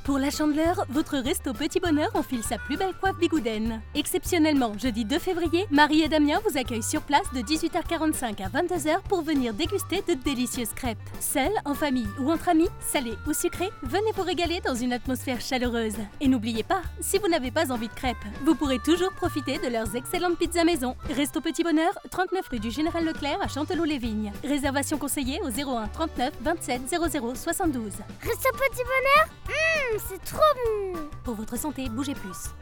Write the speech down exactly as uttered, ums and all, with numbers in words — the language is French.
Pour la Chandeleur, votre resto Petit Bonheur enfile sa plus belle coiffe bigoudaine. Exceptionnellement, jeudi deux février, Marie et Damien vous accueillent sur place de dix-huit heures quarante-cinq à vingt-deux heures pour venir déguster de délicieuses crêpes. Seul, en famille ou entre amis, salé ou sucré, venez vous régaler dans une atmosphère chaleureuse. Et n'oubliez pas, si vous n'avez pas envie de crêpes, vous pourrez toujours profiter de leurs excellentes pizzas maison. Resto Petit Bonheur, trente-neuf rue du Général Leclerc à Chanteloup-les-Vignes. Réservation conseillée au zéro un trente-neuf vingt-sept zéro zéro soixante-douze. Resto Petit Bonheur, mmh, c'est trop bon. Pour votre santé, bougez plus.